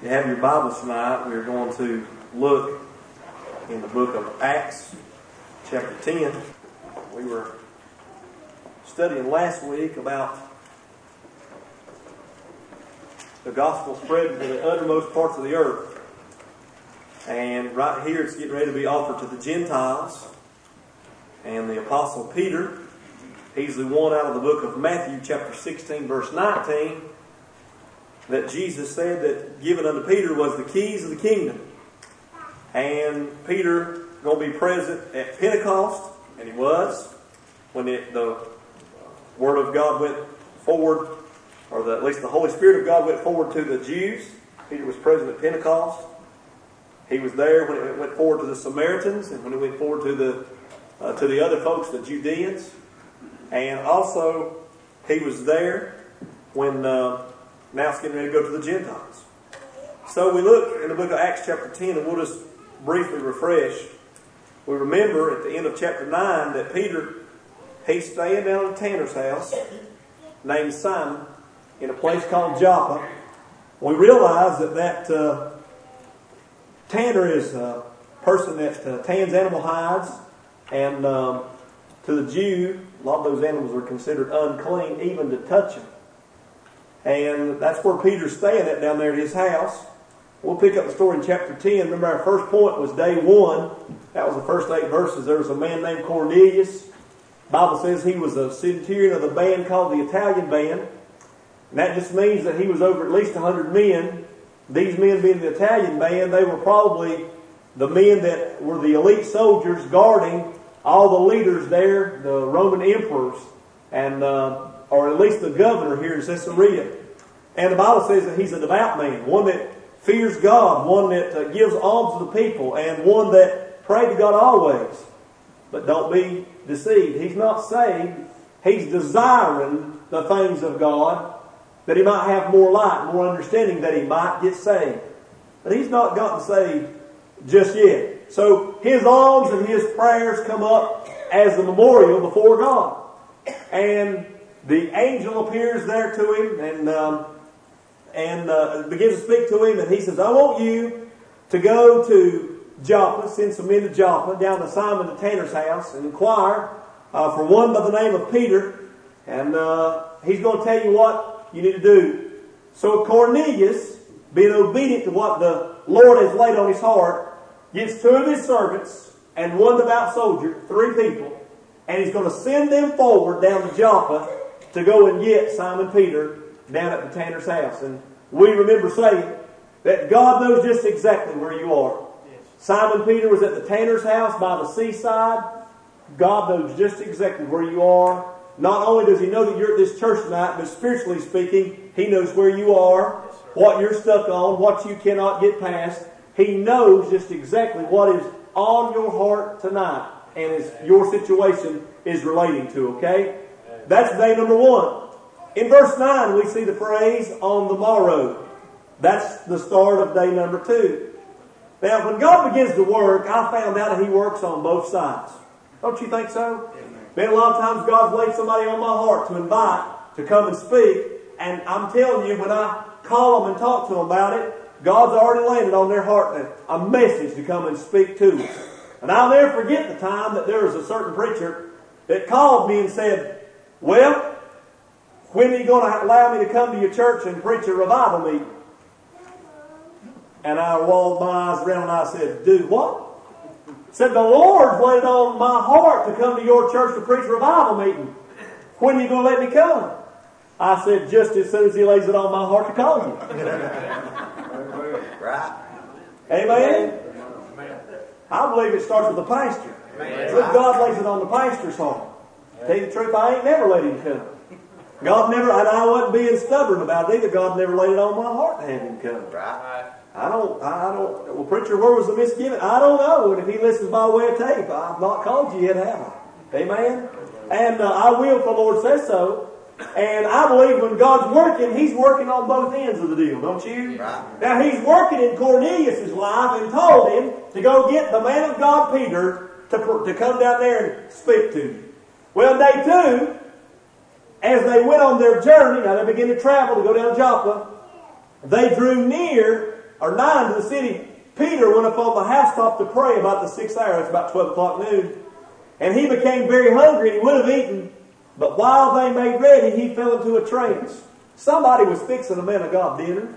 You have your Bibles tonight. We're going to look in the book of Acts, chapter 10. We were studying last week about the gospel spreading to the uttermost parts of the earth. And right here it's getting ready to be offered to the Gentiles. And the Apostle Peter, he's the one out of the book of Matthew, chapter 16, verse 19, that Jesus said that given unto Peter was the keys of the kingdom. And Peter going to be present at Pentecost, and he was, when the Word of God went forward, or at least the Holy Spirit of God went forward to the Jews. Peter was present at Pentecost. He was there when it went forward to the Samaritans, and when it went forward to the other folks, the Judeans. And also, he was there when now it's getting ready to go to the Gentiles. So we look in the book of Acts chapter 10, and we'll just briefly refresh. We remember at the end of chapter 9 that Peter, he's staying down at a tanner's house named Simon in a place called Joppa. We realize that tanner is a person that tans animal hides, and to the Jew, a lot of those animals were considered unclean even to touch them. And that's where Peter's staying at down there at his house. We'll pick up the story in chapter 10. Remember, our first point was day 1. That was the first 8 verses. There was a man named Cornelius. The Bible says he was a centurion of the band called the Italian band. And that just means that he was over at least 100 men. These men being the Italian band, they were probably the men that were the elite soldiers guarding all the leaders there, the Roman emperors, and or at least the governor here in Caesarea. And the Bible says that he's a devout man, one that fears God, one that gives alms to the people, and one that prays to God always. But don't be deceived. He's not saved. He's desiring the things of God, that he might have more light, more understanding, that he might get saved. But he's not gotten saved just yet. So his alms and his prayers come up as a memorial before God. And the angel appears there to him and begins to speak to him. And he says, I want you to go to Joppa, send some men to Joppa, down to Simon the tanner's house, and inquire for one by the name of Peter. And he's going to tell you what you need to do. So Cornelius, being obedient to what the Lord has laid on his heart, gets 2 of his servants and 1 devout soldier, 3 people, and he's going to send them forward down to Joppa to go and get Simon Peter down at the tanner's house. And we remember saying that God knows just exactly where you are. Yes. Simon Peter was at the tanner's house by the seaside. God knows just exactly where you are. Not only does he know that you're at this church tonight, but spiritually speaking, he knows where you are, yes, what you're stuck on, what you cannot get past. He knows just exactly what is on your heart tonight and is your situation is relating to, okay? That's day number 1. In verse 9, we see the phrase, on the morrow. That's the start of day number 2. Now, when God begins to work, I found out that he works on both sides. Don't you think so? Man, a lot of times God's laid somebody on my heart to invite, to come and speak. And I'm telling you, when I call them and talk to them about it, God's already landed on their heart a message to come and speak to us. And I'll never forget the time that there was a certain preacher that called me and said, well, when are you going to allow me to come to your church and preach a revival meeting? And I rolled my eyes around and I said, do what? Said, the Lord's laid on my heart to come to your church to preach a revival meeting. When are you going to let me come? I said, just as soon as he lays it on my heart to call you. Right. Amen? I believe it starts with the pastor. Look, God lays it on the pastor's heart. Tell you the truth, I ain't never let him come. God never, and I wasn't being stubborn about it either. God never laid it on my heart to have him come. Right. I don't, well, preacher, where was the misgiving? I don't know. And if he listens by way of tape, I've not called you yet, have I? Amen? And I will if the Lord says so. And I believe when God's working, he's working on both ends of the deal, don't you? Right. Now, he's working in Cornelius' life and told him to go get the man of God, Peter, to come down there and speak to you. Well, day 2, as they went on their journey, now they began to travel to go down Joppa, they drew near or 9 to the city, Peter went up on the housetop to pray about the 6th hour. It's about 12 o'clock noon. And he became very hungry, and he would have eaten. But while they made ready, he fell into a trance. Somebody was fixing a man of God dinner.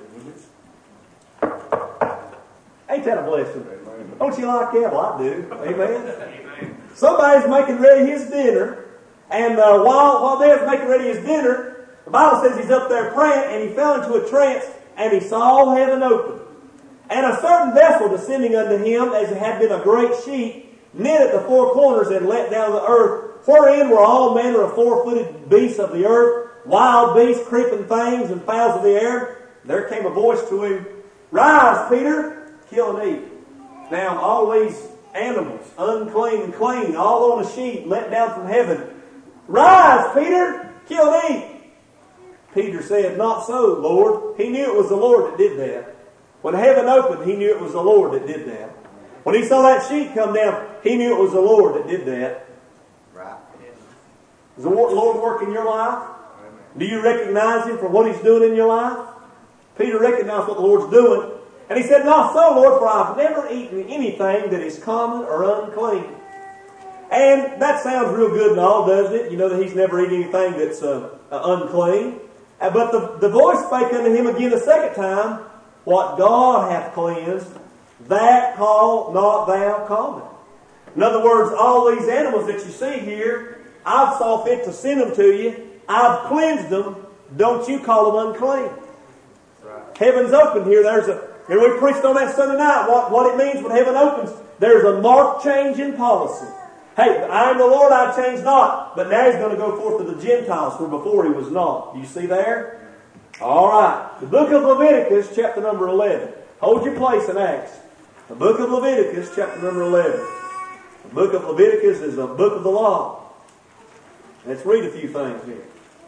Ain't that a blessing? Don't you like that? Well, I do. Amen. Somebody's making ready his dinner. And while they're making ready his dinner, the Bible says he's up there praying, and he fell into a trance, and he saw heaven open. And a certain vessel descending unto him, as it had been a great sheet, knit at the 4 corners and let down to the earth, wherein were all manner of 4-footed beasts of the earth, wild beasts, creeping things, and fowls of the air. There came a voice to him, Rise, Peter, kill and eat. Now, all these animals, unclean and clean, all on a sheet, let down from heaven. Rise, Peter, kill and eat. Peter said, Not so, Lord. He knew it was the Lord that did that. When heaven opened, he knew it was the Lord that did that. When he saw that sheet come down, he knew it was the Lord that did that. Right. Does the Lord work in your life? Do you recognize Him for what He's doing in your life? Peter recognized what the Lord's doing. And he said, Not so, Lord, for I've never eaten anything that is common or unclean. And that sounds real good and all, doesn't it? You know that he's never eaten anything that's unclean. But the voice spake unto him again the second time, What God hath cleansed, that call not thou common. In other words, all these animals that you see here, I've saw fit to send them to you. I've cleansed them. Don't you call them unclean. Right. Heaven's opened here. And we preached on that Sunday night what it means when heaven opens. There's a marked change in policy. Hey, I am the Lord, I change not. But now He's going to go forth to the Gentiles, where before He was not. Do you see there? All right. The book of Leviticus, chapter number 11. Hold your place in Acts. The book of Leviticus, chapter number 11. The book of Leviticus is a book of the law. Let's read a few things here.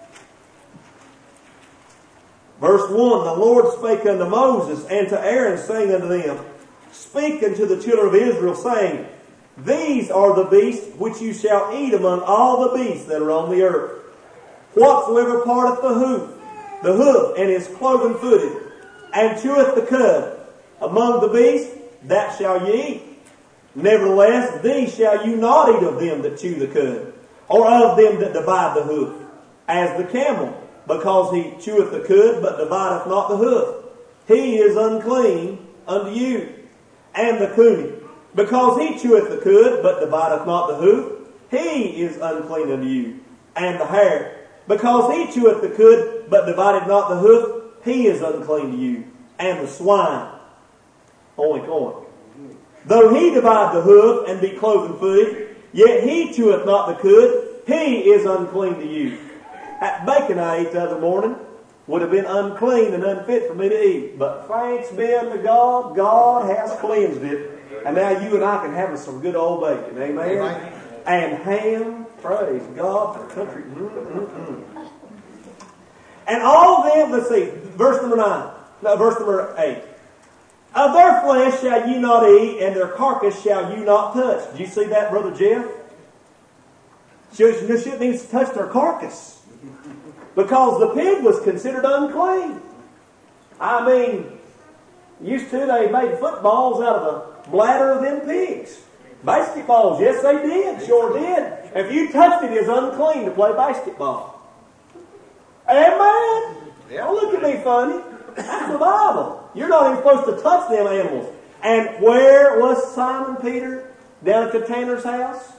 Verse 1, The Lord spake unto Moses and to Aaron, saying unto them, Speak unto the children of Israel, saying, These are the beasts which you shall eat among all the beasts that are on the earth. Whatsoever parteth the hoof, and is cloven footed, and cheweth the cud, among the beasts, that shall ye eat. Nevertheless, these shall you not eat of them that chew the cud, or of them that divide the hoof, as the camel, because he cheweth the cud, but divideth not the hoof. He is unclean unto you. And the coney, because he cheweth the cud, but divideth not the hoof. He is unclean unto you. And the hare, because he cheweth the cud, but divideth not the hoof. He is unclean to you. And the swine, oink oink, though he divide the hoof and be cloven footed, yet he cheweth not the cud. He is unclean to you. That bacon I ate the other morning would have been unclean and unfit for me to eat. But thanks be unto God, God has cleansed it. And now you and I can have some good old bacon. Amen? Amen. And ham, praise God for country. And all them, let's see, verse number 8. Of their flesh shall you not eat, and their carcass shall you not touch. Did you see that, Brother Jeff? You shouldn't even touch their carcass. Because the pig was considered unclean. I mean, used to they made footballs out of the bladder of them pigs. Basketballs, yes they did, sure did. If you touched it, it's unclean to play basketball. Amen? Don't look at me funny. That's the Bible. You're not even supposed to touch them animals. And where was Simon Peter? Down at the tanner's house?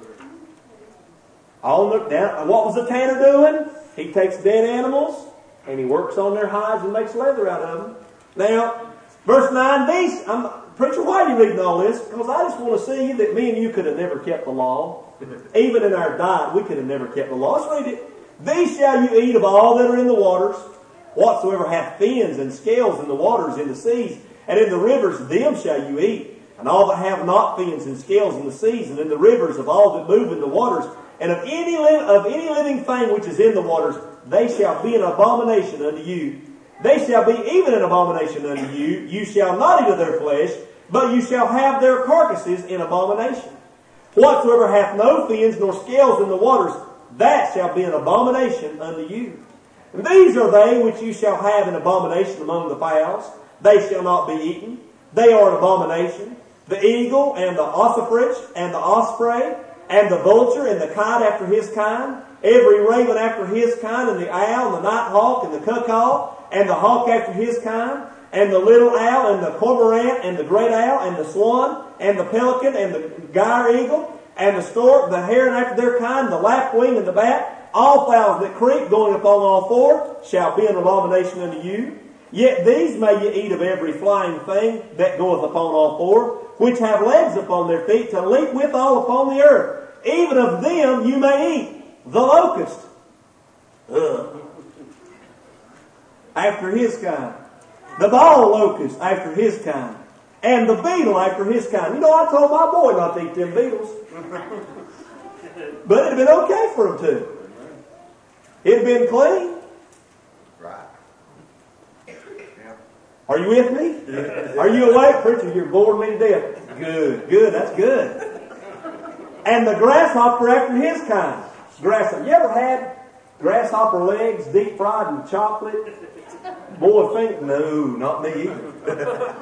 What was the tanner doing? He takes dead animals and he works on their hides and makes leather out of them. Now, verse 9, preacher, why are you reading all this? Because I just want to see that me and you could have never kept the law. Even in our diet, we could have never kept the law. Let's read it. These shall you eat of all that are in the waters, whatsoever hath fins and scales in the waters, in the seas, and in the rivers, them shall you eat. And all that have not fins and scales in the seas, and in the rivers, of all that move in the waters, and of any living thing which is in the waters, they shall be an abomination unto you. They shall be even an abomination unto you. You shall not eat of their flesh, but you shall have their carcasses in abomination. Whatsoever hath no fins nor scales in the waters, that shall be an abomination unto you. And these are they which you shall have in abomination among the fowls, they shall not be eaten. They are an abomination. The eagle and the ossifrage and the osprey and the vulture and the kite after his kind, every raven after his kind, and the owl and the nighthawk and the cuckow and the hawk after his kind, and the little owl and the cormorant and the great owl and the swan and the pelican and the gyre eagle and the stork, the heron after their kind, the lapwing and the bat, all fowls that creep, going upon all four, shall be an abomination unto you. Yet these may ye eat of every flying thing that goeth upon all four, which have legs upon their feet, to leap withal upon the earth. Even of them you may eat. The locust, after his kind. The ball locust, after his kind. And the beetle, after his kind. You know, I told my boy not to eat them beetles. But it'd have been okay for him to. It'd been clean. Right. Are you with me? Are you awake? Preacher, you're boring me to death. Good, that's good. And the grasshopper after his kind. Grasshopper. You ever had grasshopper legs deep fried in chocolate? Boy, think, no, not me either.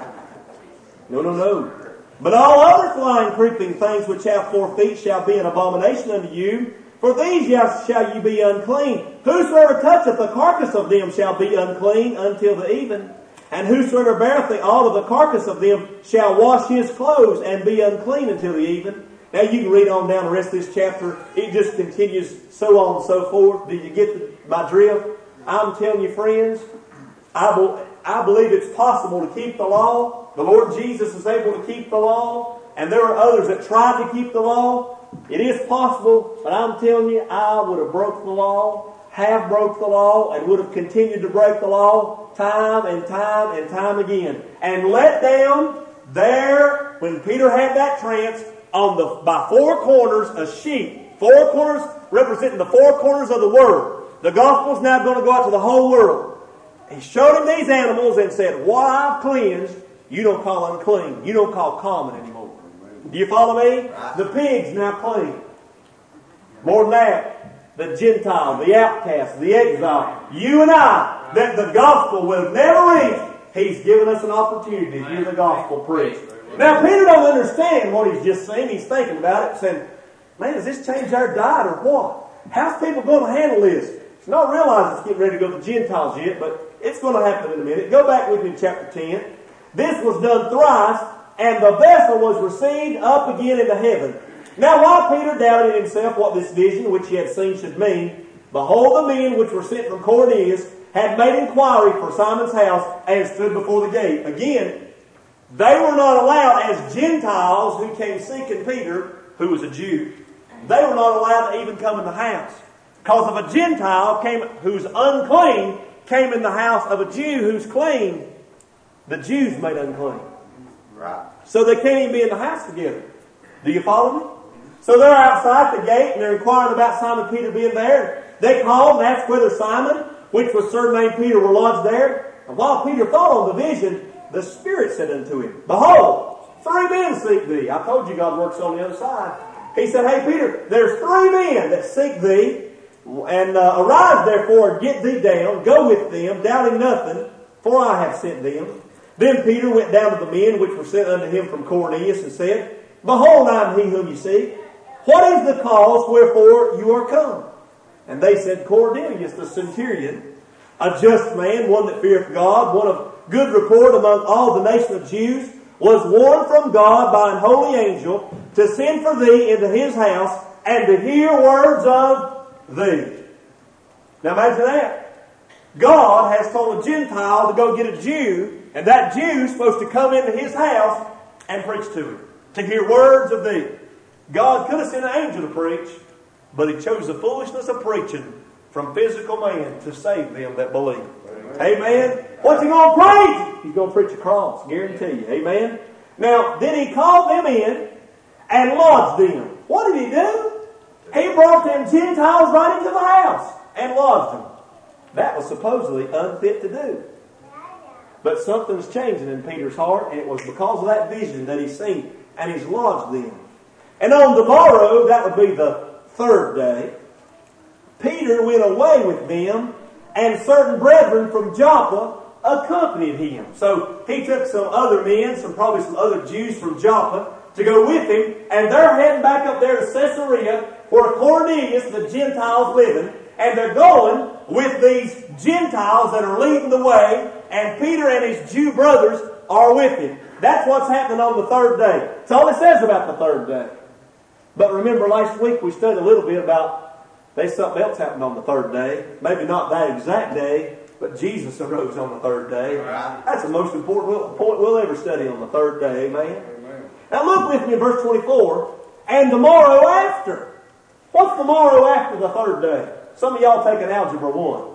No. But all other flying, creeping things which have 4 feet shall be an abomination unto you. For these shall you be unclean. Whosoever toucheth the carcass of them shall be unclean until the even. And whosoever beareth the ought of the carcass of them shall wash his clothes and be unclean until the even. Now you can read on down the rest of this chapter. It just continues so on and so forth. Did you get my drift? I'm telling you, friends, I believe it's possible to keep the law. The Lord Jesus is able to keep the law. And there are others that tried to keep the law. It is possible, but I'm telling you, I would have broke the law, have broke the law, and would have continued to break the law time and time and time again. And let down there, when Peter had that trance, by 4 corners, a sheet. 4 corners representing the 4 corners of the Word. The gospel is now going to go out to the whole world. He showed him these animals and said, what I've cleansed, you don't call unclean. You don't call common anymore. Do you follow me? The pig's now clean. More than that, the Gentile, the outcast, the exile, you and I, that the gospel will never reach, he's given us an opportunity to hear the gospel preached. Now, Peter don't understand what he's just saying. He's thinking about it, saying, man, does this change our diet or what? How's people going to handle this? He's not realizing it's getting ready to go to the Gentiles yet, but it's going to happen in a minute. Go back with me to chapter 10. This was done thrice, and the vessel was received up again into heaven. Now, while Peter doubted in himself what this vision which he had seen should mean, behold, the men which were sent from Cornelius had made inquiry for Simon's house and stood before the gate. Again, they were not allowed as Gentiles who came seeking Peter, who was a Jew. They were not allowed to even come in the house. Because if a Gentile who's unclean came in the house of a Jew who's clean, the Jews made unclean. Right. So they can't even be in the house together. Do you follow me? So they're outside the gate and they're inquiring about Simon Peter being there. They called and asked whether Simon, which was surnamed Peter, were lodged there. And while Peter thought on the vision, the Spirit said unto him, behold, 3 men seek thee. I told you God works on the other side. He said, hey Peter, there's 3 men that seek thee, and arise therefore and get thee down, go with them, doubting nothing, for I have sent them. Then Peter went down to the men which were sent unto him from Cornelius, and said, behold, I am he whom you seek. What is the cause wherefore you are come? And they said, Cornelius the centurion, a just man, one that feareth God, one of good report among all the nation of Jews, was warned from God by an holy angel to send for thee into his house and to hear words of thee. Now imagine that. God has told a Gentile to go get a Jew, and that Jew's supposed to come into his house and preach to him, to hear words of thee. God could have sent an angel to preach, but he chose the foolishness of preaching from physical man to save them that believe. Amen. What's he going to preach? He's going to preach a cross, guarantee you. Amen. Now, then he called them in and lodged them. What did he do? He brought them Gentiles right into the house and lodged them. That was supposedly unfit to do. But something's changing in Peter's heart, and it was because of that vision that he's seen, and he's lodged them. And on the morrow, that would be the 3rd day, Peter went away with them, and certain brethren from Joppa accompanied him. So he took some other men, probably some other Jews from Joppa, to go with him, and they're heading back up there to Caesarea where Cornelius, the Gentiles, living, and they're going with these Gentiles that are leading the way, and Peter and his Jew brothers are with him. That's what's happening on the third day. That's all it says about the third day. But remember, last week we studied a little bit about there's something else happened on the third day. Maybe not that exact day, but Jesus arose on the third day. Right. That's the most important point we'll ever study on the third day. Amen? Now look with me in verse 24. And the morrow after. What's the morrow after the third day? Some of y'all taking Algebra 1.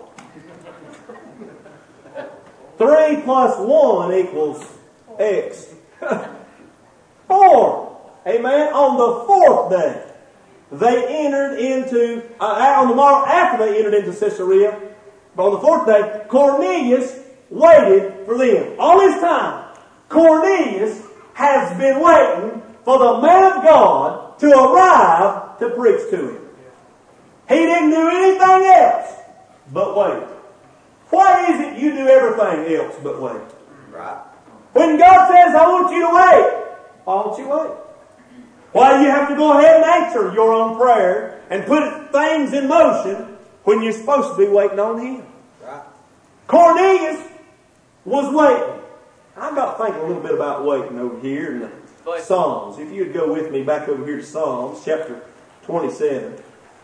3 plus 1 equals X. 4. Amen? On the fourth day, they entered into, on the morrow after they entered into Caesarea, but on the fourth day, Cornelius waited for them. All this time, Cornelius has been waiting for the man of God to arrive to preach to him. He didn't do anything else but wait. Why is it you do everything else but wait? Right. When God says, I want you to wait, why don't you wait? Why do you have to go ahead and answer your own prayer and put things in motion when you're supposed to be waiting on Him? Right. Cornelius was waiting. I've got to think a little bit about waiting over here in the Psalms. If you'd go with me back over here to Psalms, chapter 27.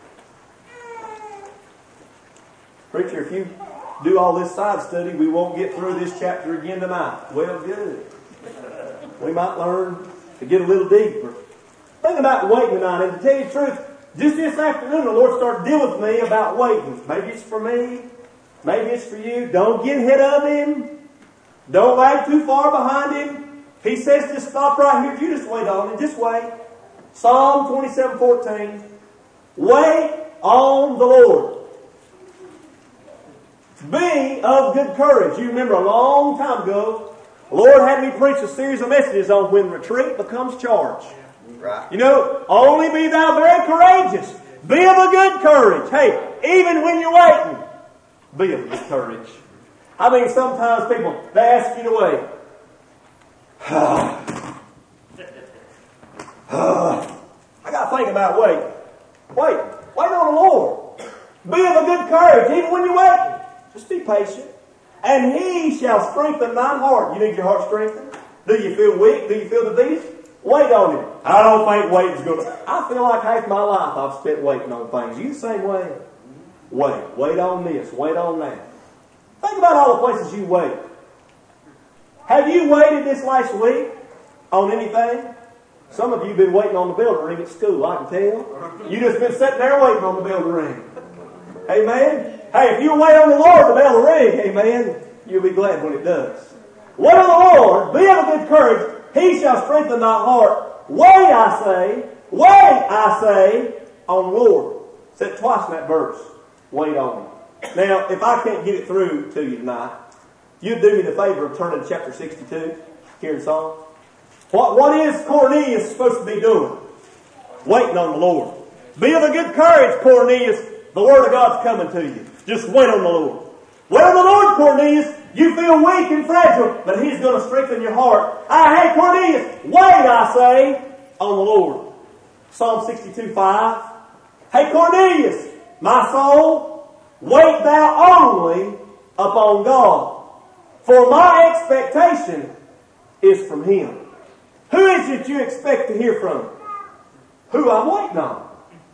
Preacher, if you do all this side study, we won't get through this chapter again tonight. Well, good. We might learn to get a little deeper. Think about waiting tonight. And to tell you the truth, just this afternoon, the Lord started dealing with me about waiting. Maybe it's for me. Maybe it's for you. Don't get ahead of Him. Don't lag too far behind Him. He says just stop right here. You just wait on Him. Just wait. Psalm 27:14. Wait on the Lord. Be of good courage. You remember a long time ago, the Lord had me preach a series of messages on when retreat becomes charge. Right. You know, only be thou very courageous. Be of a good courage. Hey, even when you're waiting, be of good courage. I mean, sometimes people, they ask you to wait. I got to think about waiting. Wait on the Lord. Be of a good courage, even when you're waiting. Just be patient. And He shall strengthen thine heart. You need your heart strengthened? Do you feel weak? Do you feel defeated? Wait on Him. I don't think waiting's good. I feel like half my life I've spent waiting on things. You the same way? Wait on this. Wait on that. Think about all the places you wait. Have you waited this last week on anything? Some of you have been waiting on the bell to ring at school, I can tell. You just been sitting there waiting on the bell to ring. Amen? Hey, if you wait on the Lord, the bell will ring. Amen? You'll be glad when it does. Wait on the Lord. Be of a good courage. He shall strengthen thy heart. Wait, I say, on the Lord. Said twice in that verse. Wait on Him. Now, if I can't get it through to you tonight, you'd do me the favor of turning to chapter 62 here in Psalms. What is Cornelius supposed to be doing? Waiting on the Lord. Be of a good courage, Cornelius. The Word of God's coming to you. Just wait on the Lord. Wait on the Lord, Cornelius. You feel weak and fragile, but He's going to strengthen your heart. Hey, Cornelius, wait, I say, on the Lord. Psalm 62:5. Hey, Cornelius, my soul, wait thou only upon God, for my expectation is from Him. Who is it you expect to hear from? Who I'm waiting on.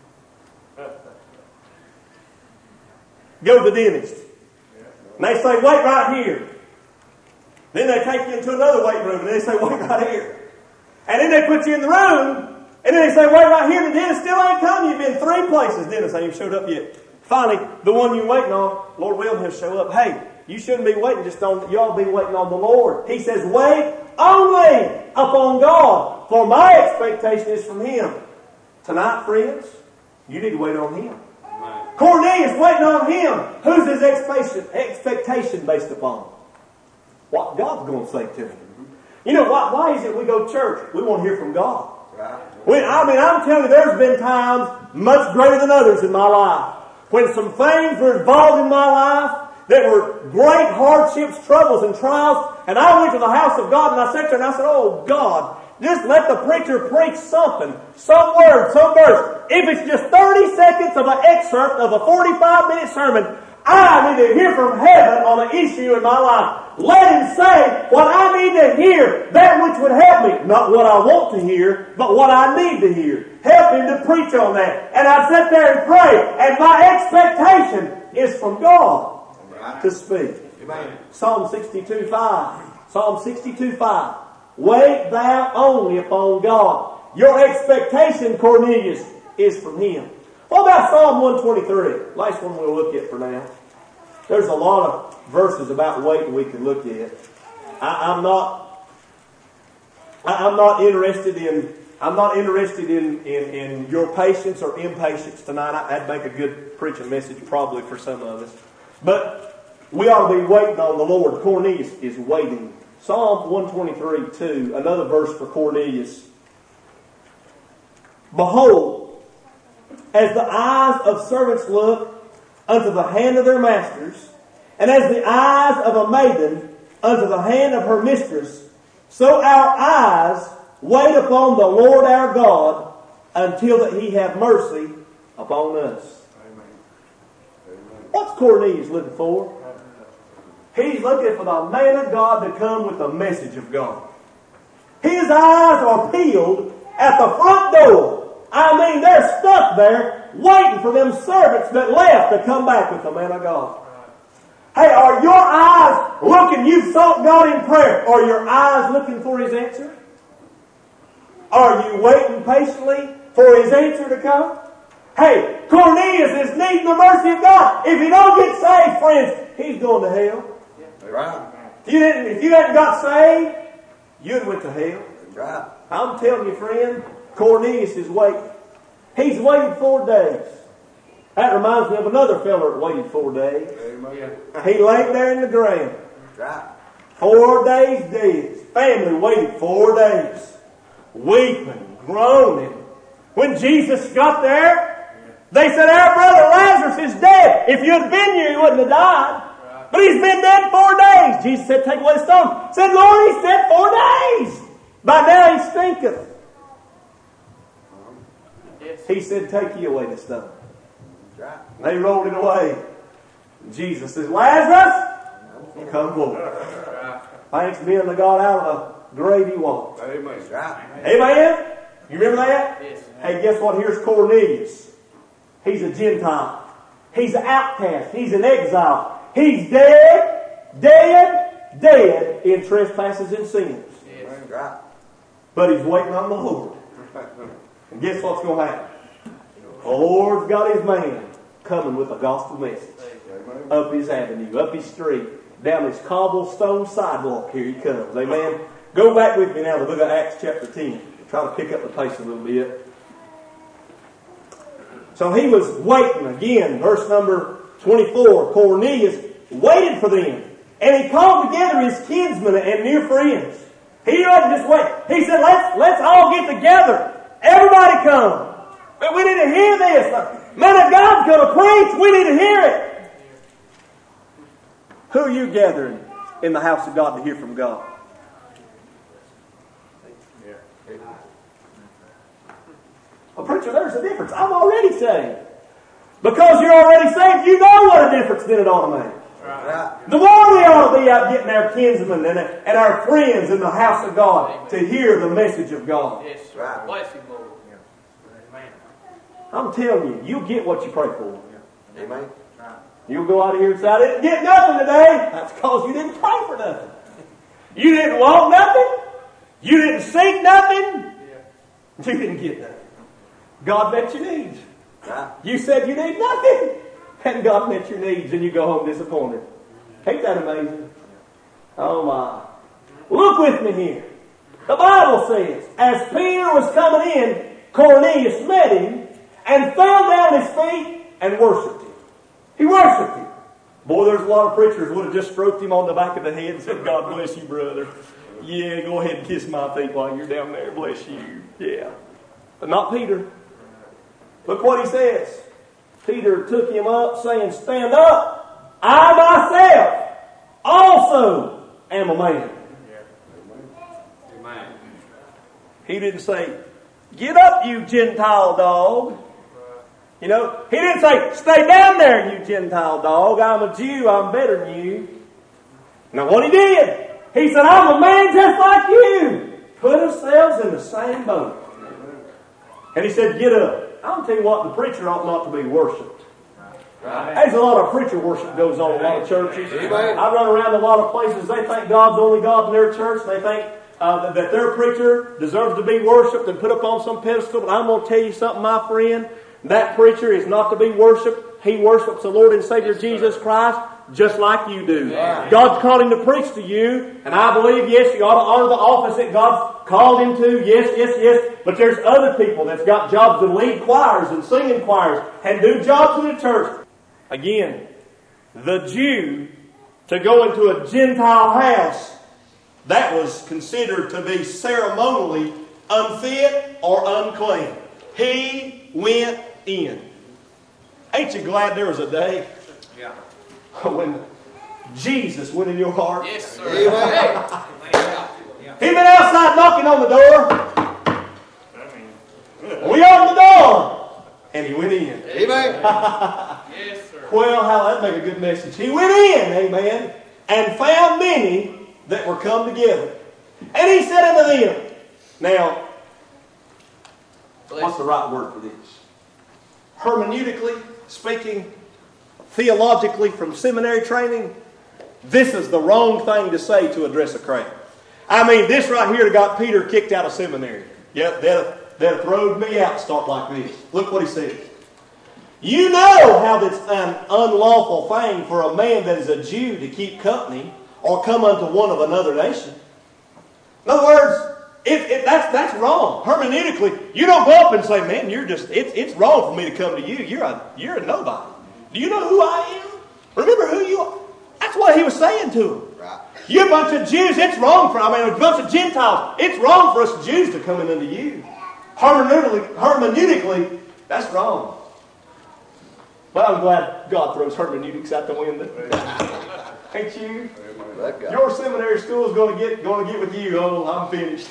Go to the dentist. And they say, wait right here. Then they take you into another waiting room and they say, wait right here. And then they put you in the room and then they say, wait right here. The dentist still ain't come. You've been 3 places. The dentist ain't even showed up yet. Finally, the one you're waiting on, Lord willing, He'll show up. Hey, you shouldn't be waiting just on, you ought to be waiting on the Lord. He says, wait only upon God, for my expectation is from Him. Tonight, friends, you need to wait on Him. Cornelius waiting on Him. Who's his expectation based upon? What God's going to say to him. You know, why is it we go to church? We want to hear from God. Right. I'm telling you, there's been times much greater than others in my life when some things were involved in my life that were great hardships, troubles, and trials. And I went to the house of God and I sat there and I said, oh God, just let the preacher preach something, some word, some verse. If it's just 30 seconds of an excerpt of a 45-minute sermon, I need to hear from heaven on an issue in my life. Let him say what I need to hear, that which would help me. Not what I want to hear, but what I need to hear. Help him to preach on that. And I sit there and pray, and my expectation is from God to speak. Amen. Psalm 62:5. Psalm 62:5. Wait thou only upon God. Your expectation, Cornelius, is from Him. What about Psalm 123? Last one we'll look at for now. There's a lot of verses about waiting we can look at. I'm not interested in your patience or impatience tonight. That'd make a good preaching message probably for some of us. But we ought to be waiting on the Lord. Cornelius is waiting. Psalm 123:2, another verse for Cornelius. Behold, as the eyes of servants look unto the hand of their masters, and as the eyes of a maiden unto the hand of her mistress, so our eyes wait upon the Lord our God until that He have mercy upon us. Amen. What's Cornelius looking for? He's looking for the man of God to come with the message of God. His eyes are peeled at the front door. I mean, they're stuck there waiting for them servants that left to come back with the man of God. Hey, are your eyes looking? You've sought God in prayer. Are your eyes looking for His answer? Are you waiting patiently for His answer to come? Hey, Cornelius is needing the mercy of God. If he don't get saved, friends, he's going to hell. Right. If you hadn't got saved, you'd went to hell. Right. I'm telling you, friend, Cornelius is waiting. He's waited 4 days. That reminds me of another feller that waited 4 days. Amen. He laid there in the ground. Right. 4 days dead. His family waited 4 days. Weeping, groaning. When Jesus got there, they said, our brother Lazarus is dead. If you had been here, he wouldn't have died. But he's been dead 4 days. Jesus said, take away the stone. He said, Lord, he said 4 days. By now he stinketh. He said, take ye away the stone. They rolled it away. Jesus says, Lazarus, come forth. Thanks be unto God, out of the grave he walked. Amen. Amen? You remember that? Yes. Hey, guess what? Here's Cornelius. He's a Gentile. He's an outcast. He's an exile. He's dead in trespasses and sins. Yes. But he's waiting on the Lord. And guess what's going to happen? The Lord's got His man coming with a gospel message. Up his avenue, up his street, down his cobblestone sidewalk. Here he comes. Amen. Go back with me now to the book of Acts chapter 10. Try to pick up the pace a little bit. So he was waiting again. Verse number 24. Cornelius waited for them. And he called together his kinsmen and near friends. He didn't just wait. He said, let's all get together. Everybody come. But we need to hear this. Man of God's going to preach. We need to hear it. Who are you gathering in the house of God to hear from God? Well, preacher, there's a difference. I'm already saved. Because you're already saved, you know what a difference then it ought to make. Right. The more we ought to be out getting our kinsmen and our friends in the house of God to hear the message of God. Yes, right. Bless you, Lord. Amen. I'm telling you, you get what you pray for. Amen. You'll go out of here and say, I didn't get nothing today. That's because you didn't pray for nothing. You didn't want nothing. You didn't seek nothing. You didn't get nothing. God met your needs. Right. You said you need nothing. And God met your needs and you go home disappointed. Ain't that amazing? Oh my. Look with me here. The Bible says, as Peter was coming in, Cornelius met him and fell down at his feet and worshipped him. He worshipped him. Boy, there's a lot of preachers would have just stroked him on the back of the head and said, God bless you, brother. Yeah, go ahead and kiss my feet while you're down there. Bless you. Yeah. But not Peter. Look what he says. Peter took him up, saying, stand up. I myself also am a man. Amen. He didn't say, get up, you Gentile dog. You know, he didn't say, stay down there, you Gentile dog. I'm a Jew, I'm better than you. Now what he did, he said, I'm a man just like you. Put ourselves in the same boat. And he said, get up. I'll tell you what, the preacher ought not to be worshipped. Right. There's a lot of preacher worship goes on in a lot of churches. Amen. I run around a lot of places, they think God's the only God in their church. They think that their preacher deserves to be worshipped and put up on some pedestal. But I'm going to tell you something, my friend. That preacher is not to be worshipped. He worships the Lord and Savior Jesus Christ just like you do. Yeah. God's called him to preach to you, and I believe, yes, you ought to honor the office that God's called him to. Yes, yes, yes. But there's other people that's got jobs to lead choirs and sing in choirs and do jobs in the church. Again, the Jew to go into a Gentile house, that was considered to be ceremonially unfit or unclean. He went in. Ain't you glad there was a day Yeah. when Jesus went in your heart? Yes, sir. Amen. He been outside knocking on the door. We opened the door, and he went in. Amen. Yes, sir. Well, how that make a good message. He went in, amen, and found many that were come together. And he said unto them, now, what's the right word for this? Hermeneutically speaking, theologically from seminary training, this is the wrong thing to say to address a crowd. I mean, this right here got Peter kicked out of seminary. Yep, they'll throw me out and start like this. Look what he says. You know how that's an unlawful thing for a man that is a Jew to keep company or come unto one of another nation. In other words, that's wrong. Hermeneutically, you don't go up and say, man, it's wrong for me to come to you. You're a nobody. Do you know who I am? Remember who you are. That's what he was saying to them. Right. You're a bunch of Jews. It's wrong a bunch of Gentiles. It's wrong for us Jews to come in unto you. Hermeneutically, that's wrong. But I'm glad God throws hermeneutics out the window. Ain't you? Your seminary school is going to get with you. Oh, I'm finished.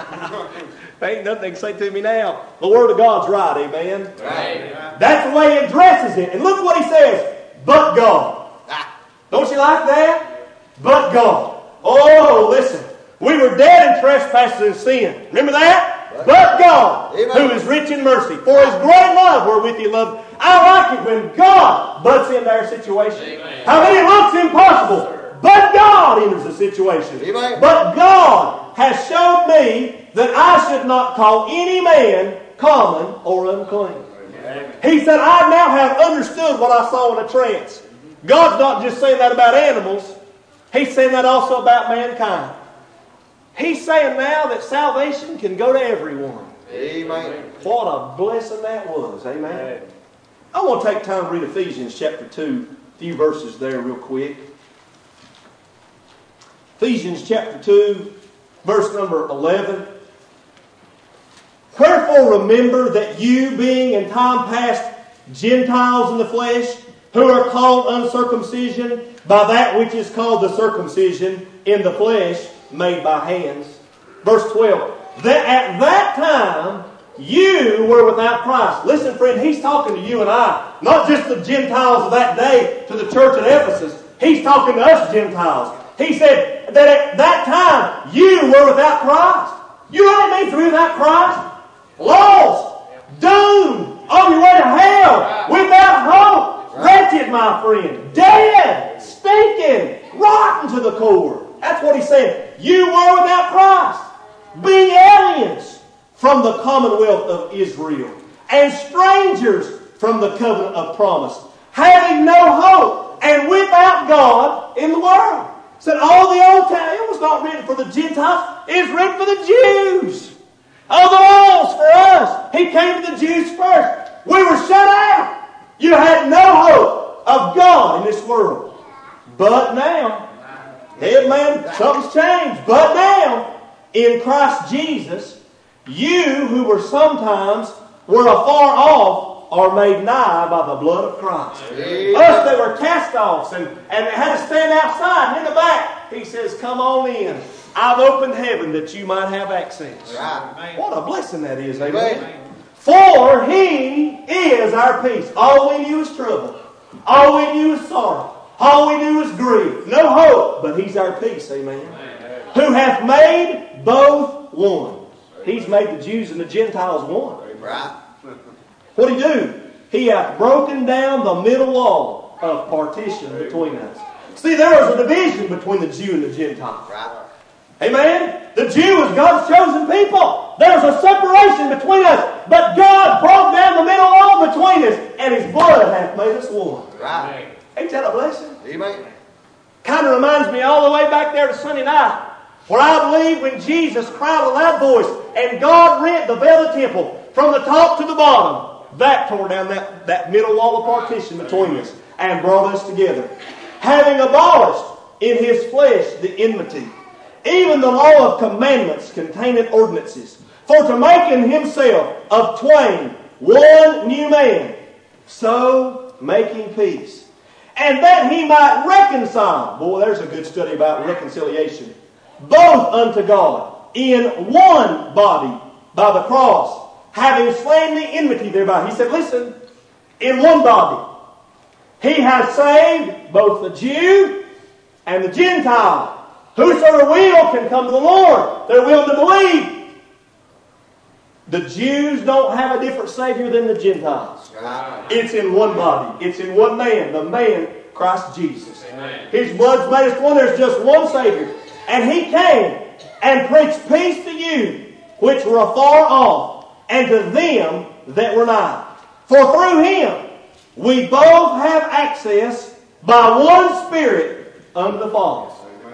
Ain't nothing they can say to me now. The Word of God's right, amen? Right. That's the way he addresses it. And look what he says. But God. Don't you like that? But God. Oh, listen. We were dead in trespasses and sin. Remember that? But God, Amen. who is rich in mercy, for His great love wherewith He loved. I like it when God butts into our situation. Amen. How many looks impossible? But God enters the situation. Amen. But God has showed me that I should not call any man common or unclean. Amen. He said, I now have understood what I saw in a trance. God's not just saying that about animals. He's saying that also about mankind. He's saying now that salvation can go to everyone. Amen. What a blessing that was. Amen. I want to take time to read Ephesians chapter 2. A few verses there real quick. Ephesians chapter 2, verse number 11. Wherefore remember that you, being in time past Gentiles in the flesh, who are called uncircumcision by that which is called the circumcision in the flesh, made by hands. Verse 12. That at that time you were without Christ. Listen, friend, he's talking to you and I. Not just the Gentiles of that day to the church at Ephesus. He's talking to us Gentiles. He said that at that time you were without Christ. You know what it means to be without Christ? Lost. Doomed. On your way to hell. Without hope. Wretched, my friend. Dead. Stinking. Rotten to the core. That's what he said. You were without Christ. Being aliens from the commonwealth of Israel. And strangers from the covenant of promise. Having no hope. And without God in the world. Said all the Old Testament, it was not written for the Gentiles. It was written for the Jews. Oh, the laws for us. He came to the Jews first. We were shut out. You had no hope of God in this world. But now, hey man, something's changed. But now, in Christ Jesus, you who were sometimes were afar off are made nigh by the blood of Christ. Amen. Us that were cast-offs and had to stand outside and in the back, He says, come on in. I've opened heaven that you might have access. Right. What a blessing that is, amen. Amen. For He is our peace. All we knew is trouble. All we knew is sorrow. All we knew is grief. No hope, but He's our peace, amen. Who hath made both one. He's made the Jews and the Gentiles one. Right. What did He do? He hath broken down the middle wall of partition between us. See, there was a division between the Jew and the Gentile. Right. Amen? The Jew was God's chosen people. There was a separation between us. But God broke down the middle wall between us, and His blood hath made us one. Right. Ain't that a blessing? Amen. Kind of reminds me all the way back there to Sunday night, where I believe when Jesus cried a loud voice, and God rent the veil of the temple from the top to the bottom, that tore down that middle wall of partition between us and brought us together. Having abolished in His flesh the enmity, even the law of commandments containing ordinances, for to make in Himself of twain one new man, so making peace, and that He might reconcile. Boy, there's a good study about reconciliation. Both unto God in one body by the cross, having slain the enmity thereby. He said, listen, in one body. He has saved both the Jew and the Gentile. Whosoever will can come to the Lord. They're willing to believe. The Jews don't have a different Savior than the Gentiles. Right. It's in one body. It's in one man. The man, Christ Jesus. Amen. His blood's made us one. There's just one Savior. And He came and preached peace to you, which were afar off, and to them that were nigh. For through Him we both have access by one Spirit unto the Father.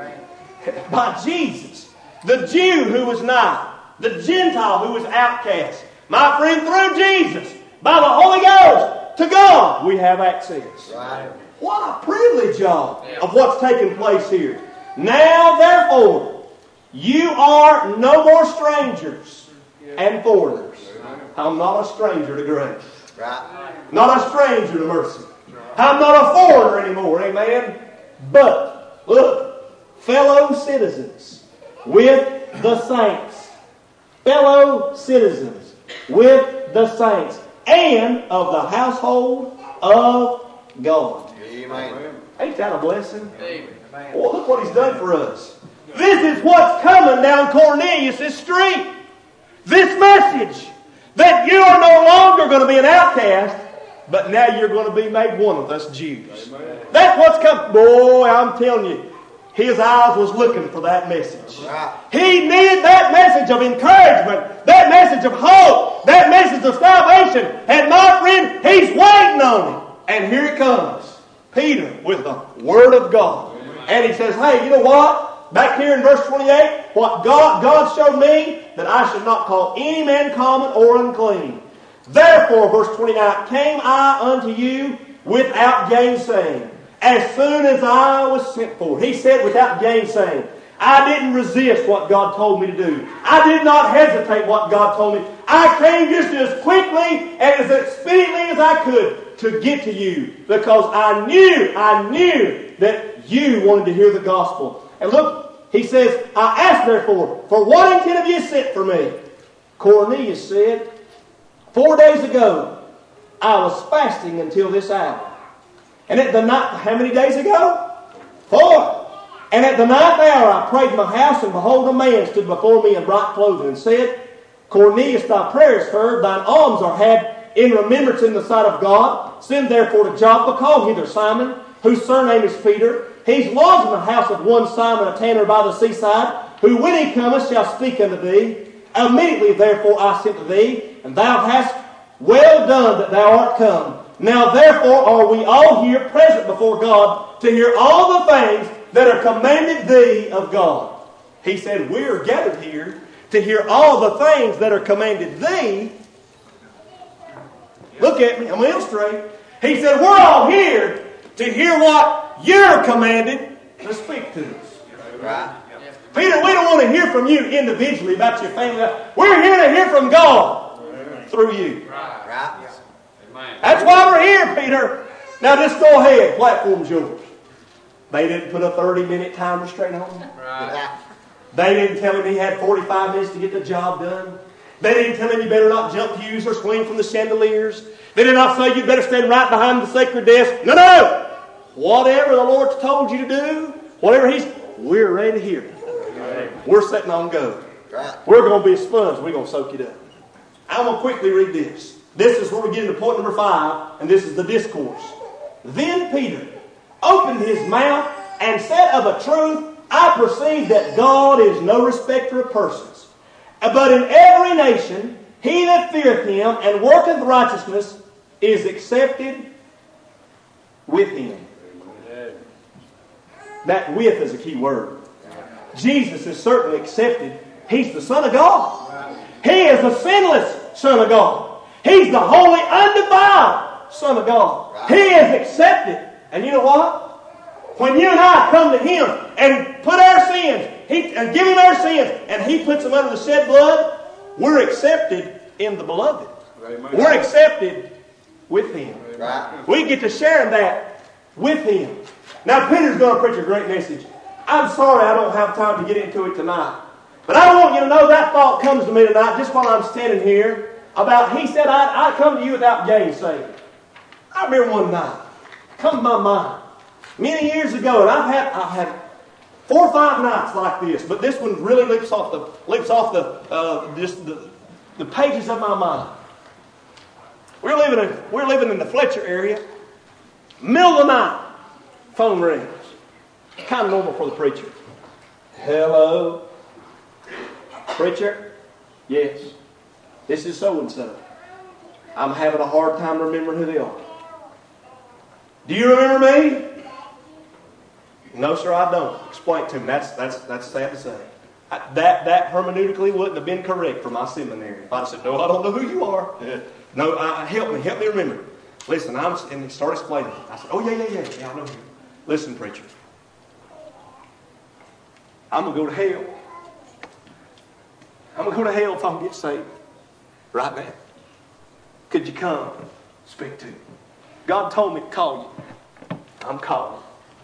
By Jesus, the Jew who was nigh, the Gentile who was outcast. My friend, through Jesus, by the Holy Ghost, to God we have access. Right. What a privilege of what's taking place here. Now, therefore, you are no more strangers and foreigners. I'm not a stranger to grace. Right. Not a stranger to mercy. I'm not a foreigner anymore, amen? But, look, fellow citizens with the saints. Fellow citizens with the saints. And of the household of God. Amen. Ain't that a blessing? Amen. Well, look what He's done for us. This is what's coming down Cornelius' street. This message that you are no longer going to be an outcast, but now you're going to be made one with us Jews. Amen. That's what's coming. Boy, I'm telling you, his eyes was looking for that message. Right. He needed that message of encouragement, that message of hope, that message of salvation. And my friend, he's waiting on it. And here it comes. Peter with the Word of God. And he says, hey, you know what? Back here in verse 28, what God showed me, that I should not call any man common or unclean. Therefore, verse 29, came I unto you without gainsaying, as soon as I was sent for. He said without gainsaying. I didn't resist what God told me to do. I did not hesitate what God told me. I came just as quickly and as expediently as I could to get to you, because I knew that you wanted to hear the gospel. And look, he says, I asked therefore, for what intent have you sent for me? Cornelius said, 4 days ago, I was fasting until this hour. And at the night, how many days ago? 4. And at the ninth hour I prayed in my house, and behold, a man stood before me in bright clothing, and said, Cornelius, thy prayer is heard, thine alms are had in remembrance in the sight of God. Send therefore to Joppa, call hither Simon, whose surname is Peter. He's lodged in the house of one Simon, a tanner by the seaside, who when he cometh shall speak unto thee. Immediately therefore I sent to thee, and thou hast well done that thou art come. Now therefore are we all here present before God to hear all the things that are commanded thee of God. He said, we are gathered here to hear all the things that are commanded thee. Look at me, I'm going to illustrate. He said, we're all here to hear what you're commanded to speak to us. Right. Peter, we don't want to hear from you individually about your family. We're here to hear from God through you. Right. That's why we're here, Peter. Now just go ahead. Platform's yours. They didn't put a 30-minute time restraint on him. Right. They didn't tell him he had 45 minutes to get the job done. They didn't tell him you better not jump pews or swing from the chandeliers. They did not say you better stand right behind the sacred desk. No, no. Whatever the Lord's told you to do, we're ready to hear it. We're sitting on go. Right. We're going to be a sponge. We're going to soak it up. I'm going to quickly read this. This is where we get into point number 5, and this is the discourse. Then Peter opened his mouth and said, of a truth, I perceive that God is no respecter of persons. But in every nation, he that feareth him and worketh righteousness is accepted with him. That with is a key word. Jesus is certainly accepted. He's the Son of God. He is the sinless Son of God. He's the holy, undefiled Son of God. He is accepted. And you know what? When you and I come to Him and put our sins, and give Him our sins, and He puts them under the shed blood, we're accepted in the beloved. We're accepted with Him. Right. We get to share in that with Him. Now, Peter's going to preach a great message. I'm sorry I don't have time to get into it tonight. But I want you to know that thought comes to me tonight just while I'm standing here about, he said, I come to you without gainsaying. I remember one night, come to my mind, many years ago, and I've had 4 or 5 nights like this, but this one really leaps off the pages of my mind. We're living in the Fletcher area. Middle of the night, phone rings. Kind of normal for the preacher. Hello, preacher. Yes, this is so and so. I'm having a hard time remembering who they are. Do you remember me? No, sir, I don't. Explain it to me. That's sad to say. That hermeneutically wouldn't have been correct for my seminary. If I'd said, no, I don't know who you are. No, help me remember. Listen, and he started explaining. I said, oh, yeah, I know you. Listen, preacher. I'm going to go to hell. I'm going to go to hell if I don't get saved. Right now. Could you come speak to me? God told me to call you. I'm calling.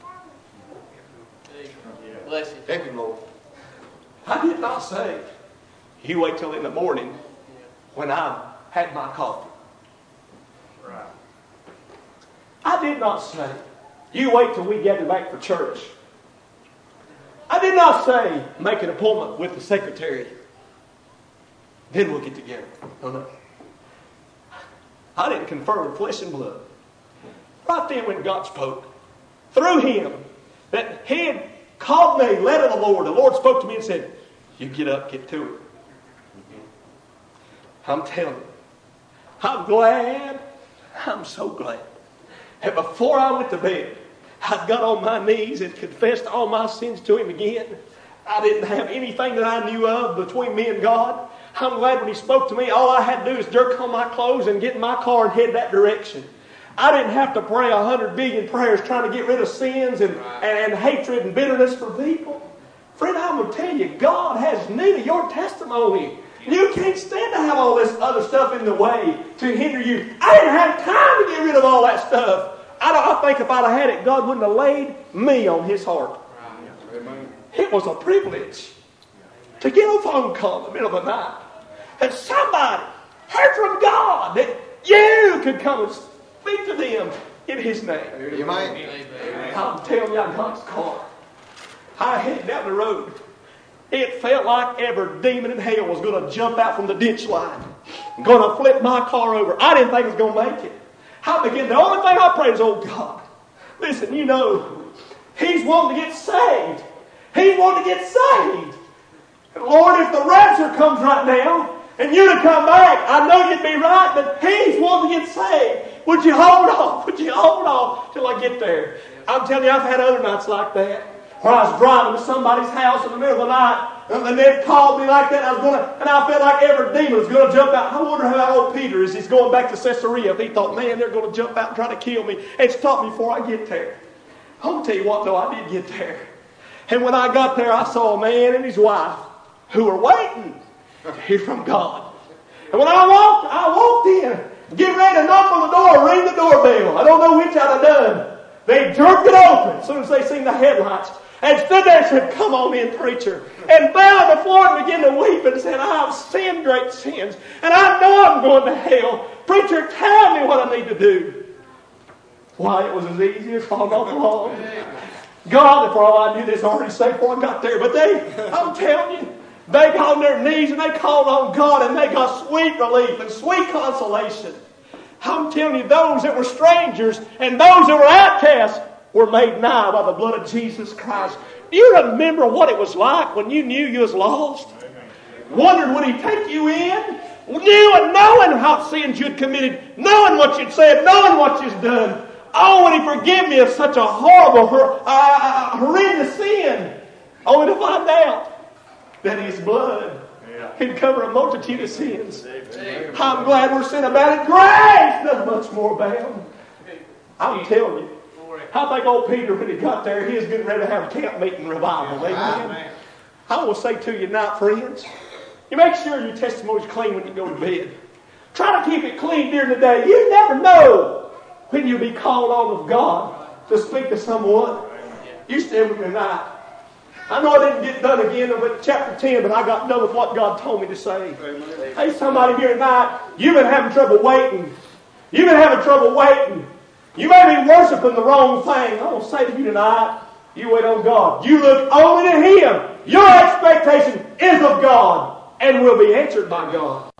Bless you. Thank you, Lord. I did not say, you wait till in the morning when I've had my coffee. Right. I did not say, you wait till we gather back for church. I did not say, make an appointment with the secretary. Then we'll get together. No. I didn't confer with flesh and blood. Right then when God spoke, through Him, that He had called me, led of the Lord spoke to me and said, you get up, get to it. I'm telling you, I'm glad, I'm so glad, that before I went to bed, I got on my knees and confessed all my sins to Him again. I didn't have anything that I knew of between me and God. I'm glad when He spoke to me, all I had to do is jerk on my clothes and get in my car and head that direction. I didn't have to pray 100 billion prayers trying to get rid of sins and hatred and bitterness for people. Friend, I'm going to tell you, God has need of your testimony. You can't stand to have all this other stuff in the way to hinder you. I didn't have time to get rid of all that stuff. I think if I'd have had it, God wouldn't have laid me on His heart. It was a privilege to get a phone call in the middle of the night and somebody heard from God that you could come and speak to them in His name. Amen. I'm telling you, I got His car. I headed down the road. It felt like every demon in hell was going to jump out from the ditch line and going to flip my car over. I didn't think I was going to make it. The only thing I prayed is, oh God, listen, you know, He's wanting to get saved. He's wanting to get saved. And Lord, if the rapture comes right now and you to come back, I know you'd be right, but He's wanting to get saved. Would you hold off? Would you hold off till I get there? I'm telling you, I've had other nights like that, where I was driving to somebody's house in the middle of the night, and they called me like that, and I felt like every demon was going to jump out. I wonder how old Peter is. He's going back to Caesarea. If he thought, man, they're going to jump out and try to kill me and stop me before I get there. I'm going to tell you what, though, I did get there. And when I got there, I saw a man and his wife who were waiting to hear from God. And when I walked in, Get ready to knock on the door, ring the doorbell. I don't know which I'd have done. They jerked it open as soon as they seen the headlights. And stood there and said, "Come on in, preacher." And fell on the floor and began to weep and said, "I have sinned great sins. And I know I'm going to hell. Preacher, tell me what I need to do." Why, it was as easy as falling off the log. God, for all I knew, this already said before I got there. But I'm telling you, they got on their knees and they called on God and they got sweet relief and sweet consolation. I'm telling you, those that were strangers and those that were outcasts were made nigh by the blood of Jesus Christ. Do you remember what it was like when you knew you was lost? Wondered would He take you in? Knew and knowing how sins you'd committed, knowing what you'd said, knowing what you'd done. Oh, would He forgive me of such a horrible, horrendous sin? Only to find out that His blood can cover a multitude of sins. I'm glad we're sin about it. Grace does much more abound. I'm telling you. I think old Peter, when he got there, he was getting ready to have a camp meeting revival. Amen. I will say to you tonight, friends, you make sure your testimony's clean when you go to bed. Try to keep it clean during the day. You never know when you'll be called on of God to speak to someone. You stand with me tonight. I know I didn't get done again with chapter 10, but I got done with what God told me to say. Hey, somebody here tonight, you've been having trouble waiting. You've been having trouble waiting. You may be worshiping the wrong thing. I want to say to you tonight, you wait on God. You look only to Him. Your expectation is of God and will be answered by God.